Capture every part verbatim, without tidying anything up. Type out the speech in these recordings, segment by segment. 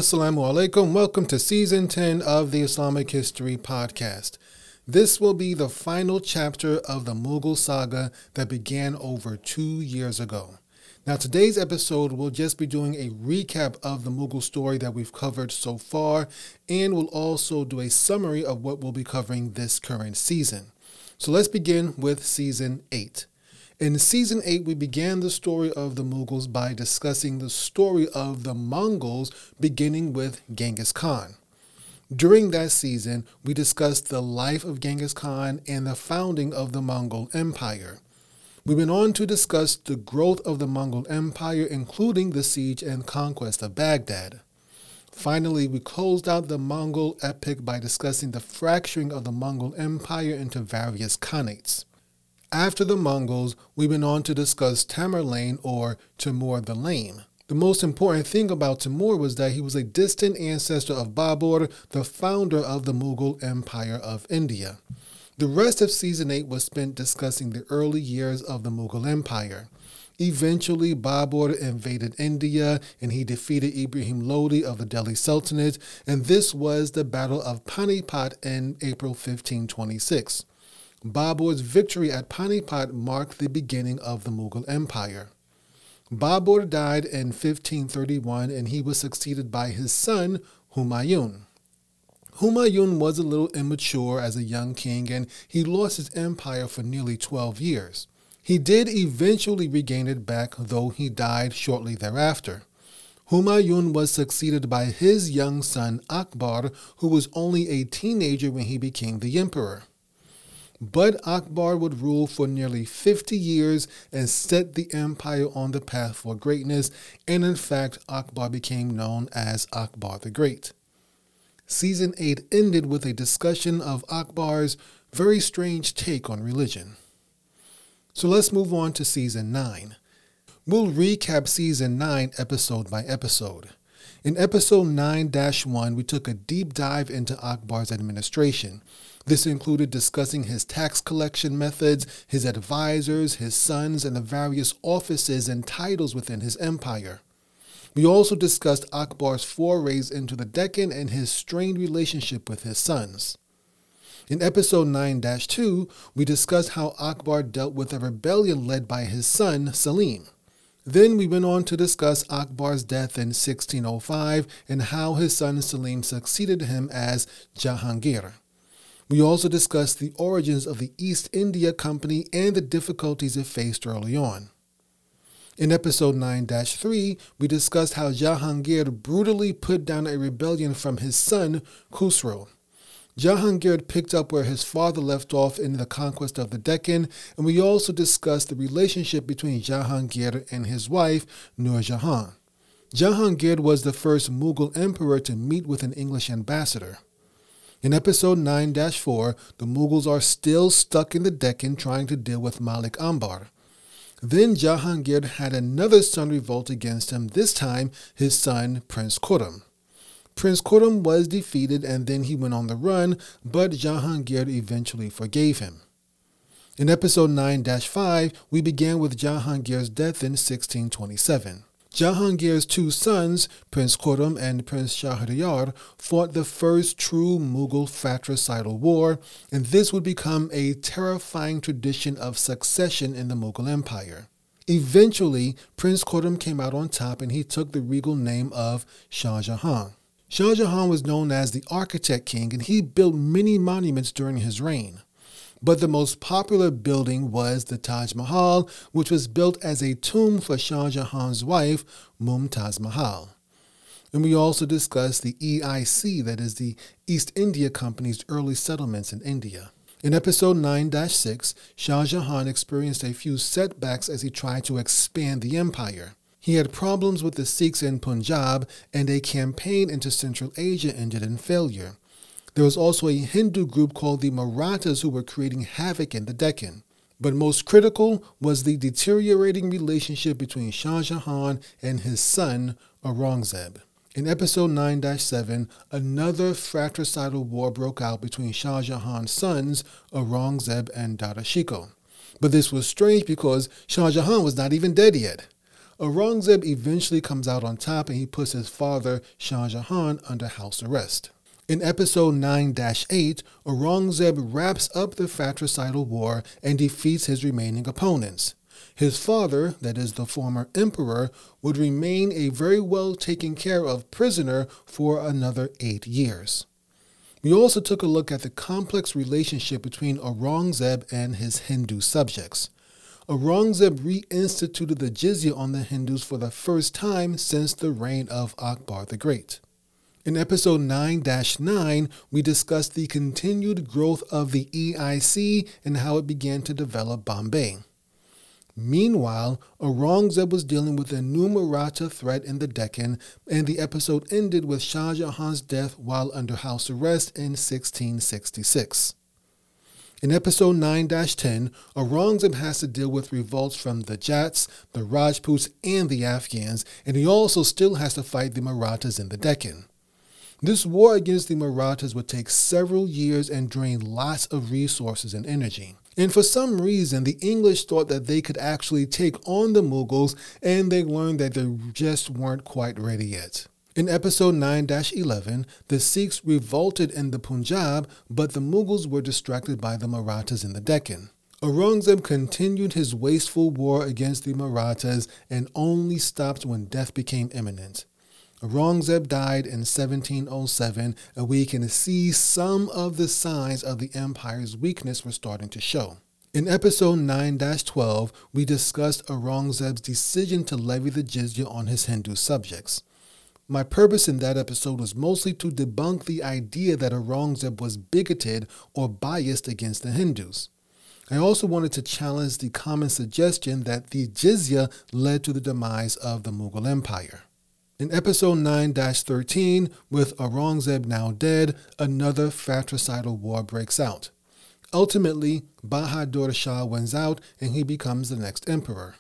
Assalamu alaikum. Welcome to season ten of the Islamic History Podcast. This will be the final chapter of the Mughal saga that began over two years ago. Now, today's episode will just be doing a recap of the Mughal story that we've covered so far, and we'll also do a summary of what we'll be covering this current season. So let's begin with season eight. In season eight, we began the story of the Mughals by discussing the story of the Mongols, beginning with Genghis Khan. During that season, we discussed the life of Genghis Khan and the founding of the Mongol Empire. We went on to discuss the growth of the Mongol Empire, including the siege and conquest of Baghdad. Finally, we closed out the Mongol epic by discussing the fracturing of the Mongol Empire into various khanates. After the Mongols, we went on to discuss Tamerlane, or Timur the Lame. The most important thing about Timur was that he was a distant ancestor of Babur, the founder of the Mughal Empire of India. The rest of season eight was spent discussing the early years of the Mughal Empire. Eventually, Babur invaded India and he defeated Ibrahim Lodi of the Delhi Sultanate, and this was the Battle of Panipat in April fifteen twenty-six. Babur's victory at Panipat marked the beginning of the Mughal Empire. Babur died in fifteen thirty-one and he was succeeded by his son, Humayun. Humayun was a little immature as a young king and he lost his empire for nearly twelve years. He did eventually regain it back, though he died shortly thereafter. Humayun was succeeded by his young son, Akbar, who was only a teenager when he became the emperor. But Akbar would rule for nearly fifty years and set the empire on the path for greatness, and in fact, Akbar became known as Akbar the Great. Season eight ended with a discussion of Akbar's very strange take on religion. So let's move on to season nine. We'll recap season nine episode by episode. In episode nine dash one, we took a deep dive into Akbar's administration. This included discussing his tax collection methods, his advisors, his sons, and the various offices and titles within his empire. We also discussed Akbar's forays into the Deccan and his strained relationship with his sons. In episode nine dash two, we discussed how Akbar dealt with a rebellion led by his son, Salim. Then we went on to discuss Akbar's death in sixteen oh five and how his son Salim succeeded him as Jahangir. We also discussed the origins of the East India Company and the difficulties it faced early on. In episode nine dash three, we discussed how Jahangir brutally put down a rebellion from his son, Khusro. Jahangir picked up where his father left off in the conquest of the Deccan, and we also discussed the relationship between Jahangir and his wife, Nur Jahan. Jahangir was the first Mughal emperor to meet with an English ambassador. In episode nine dash four, the Mughals are still stuck in the Deccan trying to deal with Malik Ambar. Then Jahangir had another son revolt against him, this time his son Prince Khurram. Prince Khurram was defeated and then he went on the run, but Jahangir eventually forgave him. In episode nine dash five, we began with Jahangir's death in sixteen twenty-seven. Jahangir's two sons, Prince Khurram and Prince Shahryar, fought the first true Mughal fratricidal war, and this would become a terrifying tradition of succession in the Mughal Empire. Eventually, Prince Khurram came out on top and he took the regal name of Shah Jahan. Shah Jahan was known as the Architect King and he built many monuments during his reign. But the most popular building was the Taj Mahal, which was built as a tomb for Shah Jahan's wife, Mumtaz Mahal. And we also discussed the E I C, that is the East India Company's early settlements in India. In episode nine dash six, Shah Jahan experienced a few setbacks as he tried to expand the empire. He had problems with the Sikhs in Punjab, and a campaign into Central Asia ended in failure. There was also a Hindu group called the Marathas who were creating havoc in the Deccan. But most critical was the deteriorating relationship between Shah Jahan and his son, Aurangzeb. In episode nine dash seven, another fratricidal war broke out between Shah Jahan's sons, Aurangzeb and Dada Shikoh. But this was strange because Shah Jahan was not even dead yet. Aurangzeb eventually comes out on top and he puts his father, Shah Jahan, under house arrest. In episode nine dash eight, Aurangzeb wraps up the fratricidal war and defeats his remaining opponents. His father, that is the former emperor, would remain a very well taken care of prisoner for another eight years. We also took a look at the complex relationship between Aurangzeb and his Hindu subjects. Aurangzeb reinstituted the jizya on the Hindus for the first time since the reign of Akbar the Great. In episode nine dash nine, we discussed the continued growth of the E I C and how it began to develop Bombay. Meanwhile, Aurangzeb was dealing with a new Maratha threat in the Deccan, and the episode ended with Shah Jahan's death while under house arrest in sixteen sixty-six. In episode nine dash ten, Aurangzeb has to deal with revolts from the Jats, the Rajputs, and the Afghans, and he also still has to fight the Marathas in the Deccan. This war against the Marathas would take several years and drain lots of resources and energy. And for some reason, the English thought that they could actually take on the Mughals, and they learned that they just weren't quite ready yet. In episode nine dash eleven, the Sikhs revolted in the Punjab, but the Mughals were distracted by the Marathas in the Deccan. Aurangzeb continued his wasteful war against the Marathas and only stopped when death became imminent. Aurangzeb died in seventeen oh seven, and we can see some of the signs of the empire's weakness were starting to show. In episode nine dash twelve, we discussed Aurangzeb's decision to levy the jizya on his Hindu subjects. My purpose in that episode was mostly to debunk the idea that Aurangzeb was bigoted or biased against the Hindus. I also wanted to challenge the common suggestion that the jizya led to the demise of the Mughal Empire. In episode nine dash thirteen, with Aurangzeb now dead, another fratricidal war breaks out. Ultimately, Bahadur Shah wins out and he becomes the next emperor.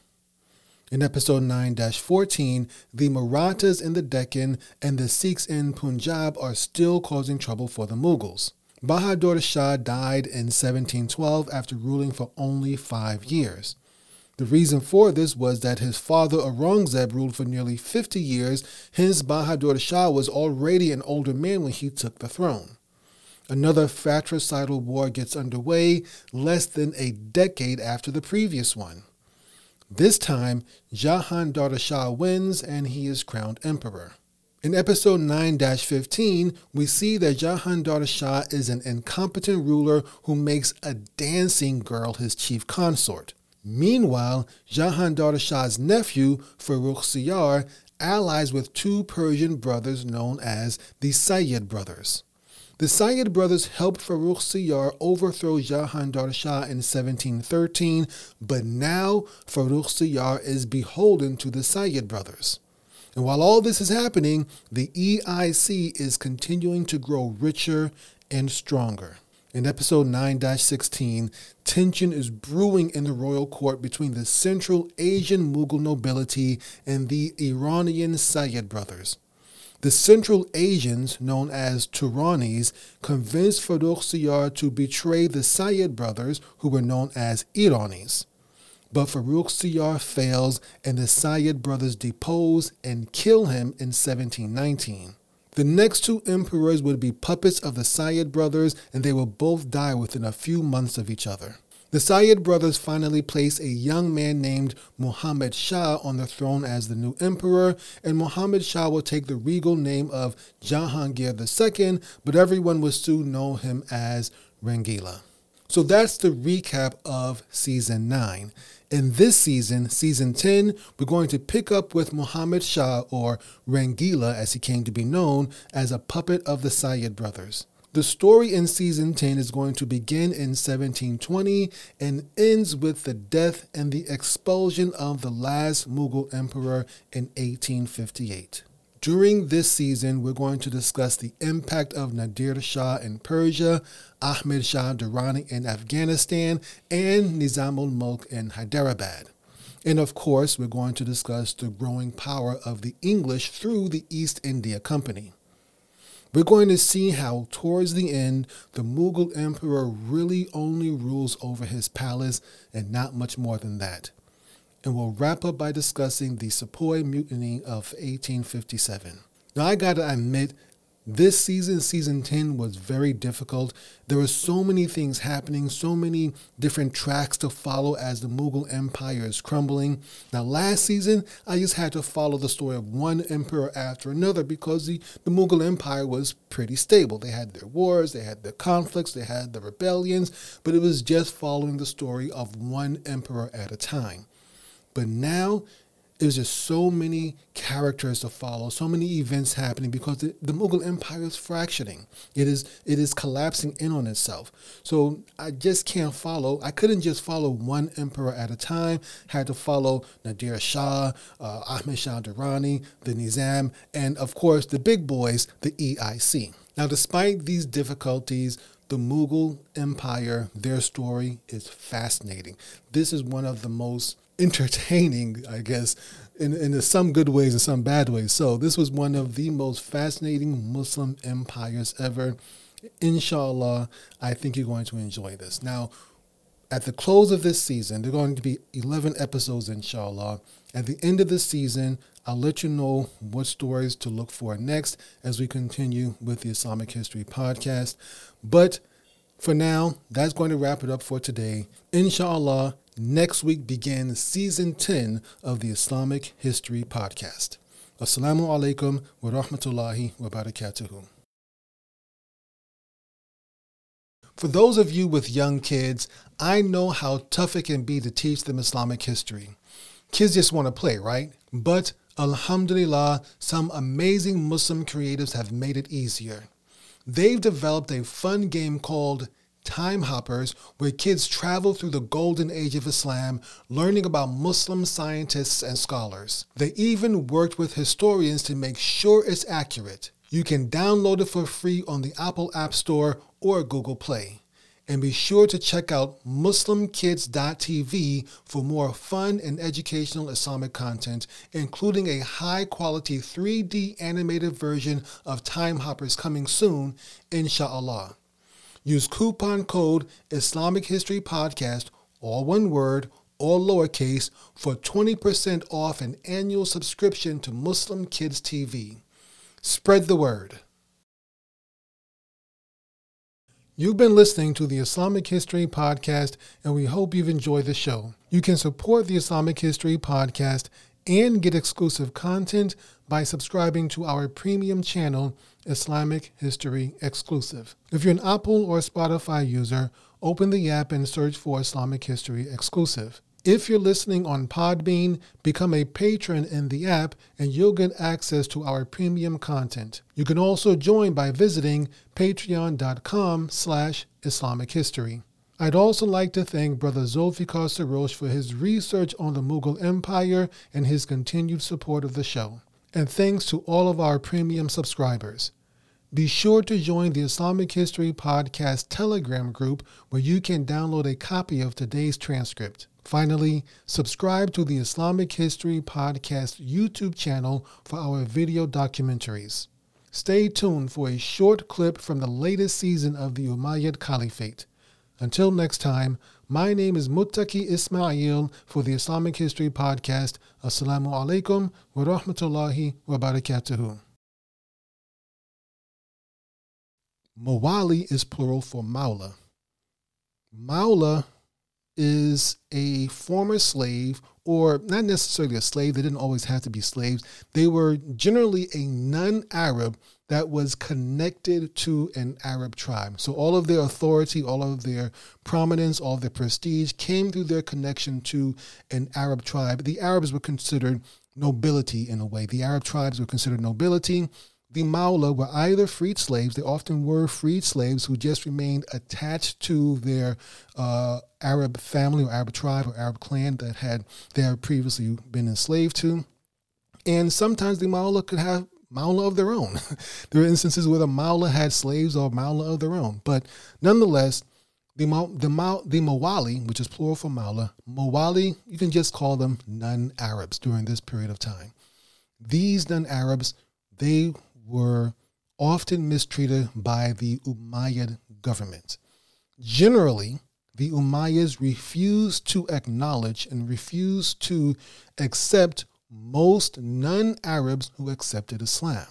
In episode nine dash fourteen, the Marathas in the Deccan and the Sikhs in Punjab are still causing trouble for the Mughals. Bahadur Shah died in seventeen twelve after ruling for only five years. The reason for this was that his father Aurangzeb ruled for nearly fifty years, hence Bahadur Shah was already an older man when he took the throne. Another fratricidal war gets underway less than a decade after the previous one. This time, Jahandar Shah wins and he is crowned emperor. In episode nine dash fifteen, we see that Jahandar Shah is an incompetent ruler who makes a dancing girl his chief consort. Meanwhile, Jahandar Shah's nephew, Farrukh Siyar, allies with two Persian brothers known as the Sayyid brothers. The Sayyid brothers helped Farrukh Siyar overthrow Jahandar Shah in seventeen thirteen, but now Farrukh Siyar is beholden to the Sayyid brothers. And while all this is happening, the E I C is continuing to grow richer and stronger. In episode nine dash sixteen, tension is brewing in the royal court between the Central Asian Mughal nobility and the Iranian Sayyid brothers. The Central Asians, known as Turanis, convinced Farrukh Siyar to betray the Sayyid brothers, who were known as Iranis. But Farrukh Siyar fails, and the Sayyid brothers depose and kill him in seventeen nineteen. The next two emperors would be puppets of the Sayyid brothers, and they will both die within a few months of each other. The Sayyid brothers finally place a young man named Muhammad Shah on the throne as the new emperor, and Muhammad Shah will take the regal name of Jahangir the Second, but everyone will soon know him as Rangila. So that's the recap of Season nine. In this season, Season ten, we're going to pick up with Muhammad Shah, or Rangila as he came to be known, as a puppet of the Sayyid brothers. The story in Season ten is going to begin in seventeen twenty and ends with the death and the expulsion of the last Mughal emperor in eighteen fifty-eight. During this season, we're going to discuss the impact of Nadir Shah in Persia, Ahmed Shah Durrani in Afghanistan, and Nizam-ul-Mulk in Hyderabad. And of course, we're going to discuss the growing power of the English through the East India Company. We're going to see how, towards the end, the Mughal emperor really only rules over his palace and not much more than that. and we'll wrap up by discussing the Sepoy Mutiny of eighteen fifty-seven. Now, I gotta admit, this season, season ten, was very difficult. There were so many things happening, so many different tracks to follow as the Mughal Empire is crumbling. Now, last season, I just had to follow the story of one emperor after another because the, the Mughal Empire was pretty stable. They had their wars, they had their conflicts, they had the rebellions, but it was just following the story of one emperor at a time. But now, there's just so many characters to follow, so many events happening because the, the Mughal Empire is fracturing. It is it is collapsing in on itself. So I just can't follow. I couldn't just follow one emperor at a time. Had to follow Nadir Shah, uh, Ahmed Shah Durrani, the Nizam, and of course the big boys, the E I C. Now, despite these difficulties, the Mughal Empire, their story is fascinating. This is one of the most entertaining, I guess, in, in some good ways and some bad ways. So this was one of the most fascinating Muslim empires ever. Inshallah, I think you're going to enjoy this. Now, at the close of this season, there are going to be eleven episodes, inshallah. At the end of the season, I'll let you know what stories to look for next as we continue with the Islamic History Podcast. But for now, that's going to wrap it up for today. Inshallah, next week begins season ten of the Islamic History Podcast. Assalamu alaikum wa rahmatullahi wa barakatuhu. For those of you with young kids, I know how tough it can be to teach them Islamic history. Kids just want to play, right? But alhamdulillah, some amazing Muslim creatives have made it easier. They've developed a fun game called Time Hoppers, where kids travel through the golden age of Islam, learning about Muslim scientists and scholars. They even worked with historians to make sure it's accurate. You can download it for free on the Apple App Store or Google Play. And be sure to check out muslim kids dot t v for more fun and educational Islamic content, including a high-quality three D animated version of Time Hoppers coming soon, inshallah. Use coupon code Islamic History Podcast, all one word, all lowercase, for twenty percent off an annual subscription to Muslim Kids T V. Spread the word. You've been listening to the Islamic History Podcast, and we hope you've enjoyed the show. You can support the Islamic History Podcast and get exclusive content by subscribing to our premium channel, Islamic History Exclusive. If you're an Apple or Spotify user, open the app and search for Islamic History Exclusive. If you're listening on Podbean, become a patron in the app and you'll get access to our premium content. You can also join by visiting patreon.com slash Islamic History. I'd also like to thank Brother Zulfikar Sarosh for his research on the Mughal Empire and his continued support of the show. And thanks to all of our premium subscribers. Be sure to join the Islamic History Podcast Telegram group where you can download a copy of today's transcript. Finally, subscribe to the Islamic History Podcast YouTube channel for our video documentaries. Stay tuned for a short clip from the latest season of the Umayyad Caliphate. Until next time, my name is Muttaqi Ismail for the Islamic History Podcast. Assalamu alaikum wa rahmatullahi wa barakatuhu. Mawali is plural for Mawla. Mawla is a former slave, or not necessarily a slave. They didn't always have to be slaves. They were generally a non-Arab that was connected to an Arab tribe. So all of their authority, all of their prominence, all of their prestige came through their connection to an Arab tribe. The Arabs were considered nobility in a way. The Arab tribes were considered nobility. The Mawla were either freed slaves. They often were freed slaves who just remained attached to their uh, Arab family or Arab tribe or Arab clan that had they had previously been enslaved to. And sometimes the Mawla could have Mawla of their own. There are instances where the Mawla had slaves or Mawla of their own. But nonetheless, the Ma, the Ma, the Mawali, which is plural for Mawla, Mawali, you can just call them non-Arabs during this period of time. These non-Arabs, they were often mistreated by the Umayyad government. Generally, the Umayyads refused to acknowledge and refused to accept most non-Arabs who accepted Islam.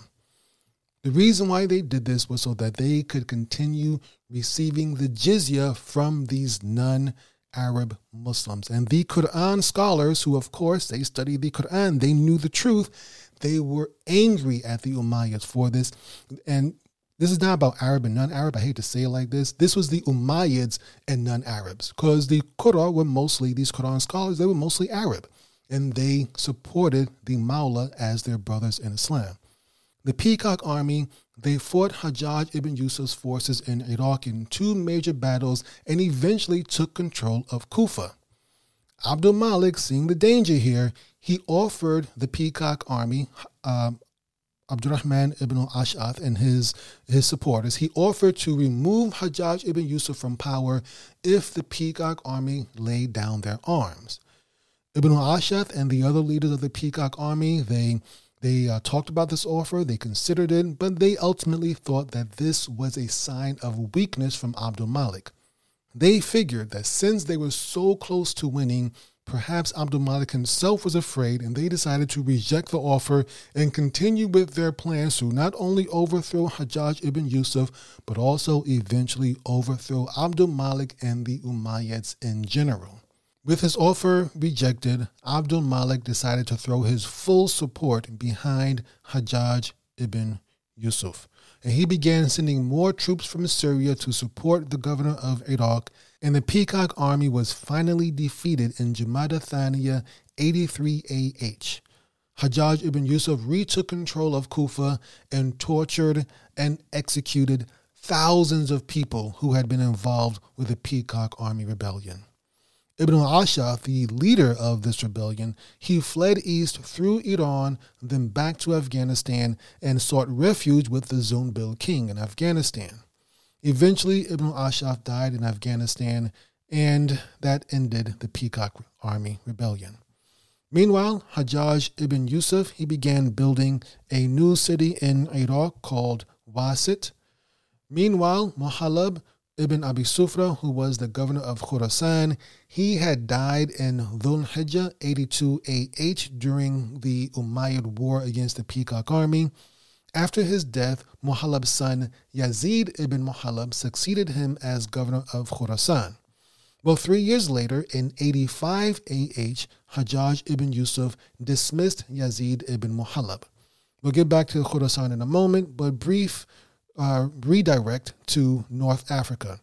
The reason why they did this was so that they could continue receiving the jizya from these non-Arab Muslims. And the Quran scholars, who of course they studied the Quran, they knew the truth, they were angry at the Umayyads for this. And this is not about Arab and non-Arab. I hate to say it like this. This was the Umayyads and non-Arabs, because the Qurra were mostly, these Quran scholars, they were mostly Arab. And they supported the Mawla as their brothers in Islam. The Peacock Army, they fought Hajjaj ibn Yusuf's forces in Iraq in two major battles and eventually took control of Kufa. Abdul Malik, seeing the danger here, he offered the Peacock Army, um, Abdurrahman ibn al-Ash'ath and his, his supporters, he offered to remove Hajjaj ibn Yusuf from power if the Peacock Army laid down their arms. Ibn al-Ash'ath and the other leaders of the Peacock Army, they They uh, talked about this offer, they considered it, but they ultimately thought that this was a sign of weakness from Abdul Malik. They figured that since they were so close to winning, perhaps Abdul Malik himself was afraid, and they decided to reject the offer and continue with their plans to not only overthrow Hajjaj ibn Yusuf, but also eventually overthrow Abdul Malik and the Umayyads in general. With his offer rejected, Abdul Malik decided to throw his full support behind Hajjaj ibn Yusuf. And he began sending more troops from Syria to support the governor of Iraq, and the Peacock Army was finally defeated in Jumada Thaniya eighty-three A H. Hajjaj ibn Yusuf retook control of Kufa and tortured and executed thousands of people who had been involved with the Peacock Army rebellion. Ibn al-Ash'ath, the leader of this rebellion, he fled east through Iran, then back to Afghanistan, and sought refuge with the Zunbil king in Afghanistan. Eventually, Ibn al-Ash'ath died in Afghanistan, and that ended the Peacock Army rebellion. Meanwhile, Hajjaj ibn Yusuf, he began building a new city in Iraq called Wasit. Meanwhile, Muhallab ibn Abi Sufra, who was the governor of Khurasan, he had died in Dhul Hijjah eighty-two A H during the Umayyad war against the Peacock Army. After his death, Muhallab's son Yazid ibn Muhallab succeeded him as governor of Khurasan. Well, three years later, in eighty-five A H, Hajjaj ibn Yusuf dismissed Yazid ibn Muhallab. We'll get back to Khurasan in a moment, but brief Uh, redirect to North Africa.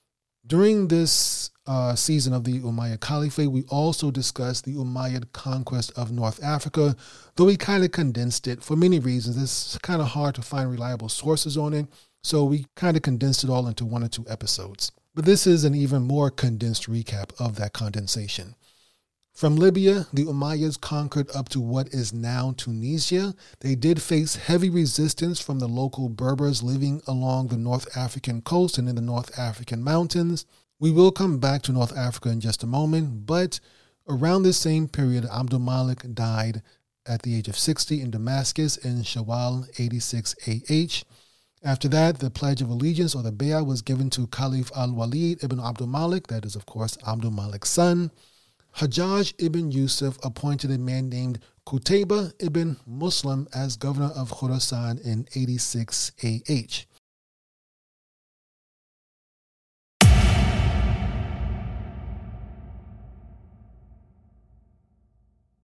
During this uh, season of the Umayyad Caliphate, we also discussed the Umayyad conquest of North Africa, though we kind of condensed it for many reasons. It's kind of hard to find reliable sources on it, so we kind of condensed it all into one or two episodes. But this is an even more condensed recap of that condensation. From Libya, the Umayyads conquered up to what is now Tunisia. They did face heavy resistance from the local Berbers living along the North African coast and in the North African mountains. We will come back to North Africa in just a moment, but around this same period, Abdul Malik died at the age of sixty in Damascus in Shawwal eighty-six A H. After that, the Pledge of Allegiance, or the Bay'ah, was given to Caliph al-Walid ibn Abdul Malik, that is, of course, Abdul Malik's son. Hajjaj ibn Yusuf appointed a man named Qutayba ibn Muslim as governor of Khurasan in eighty-six A H.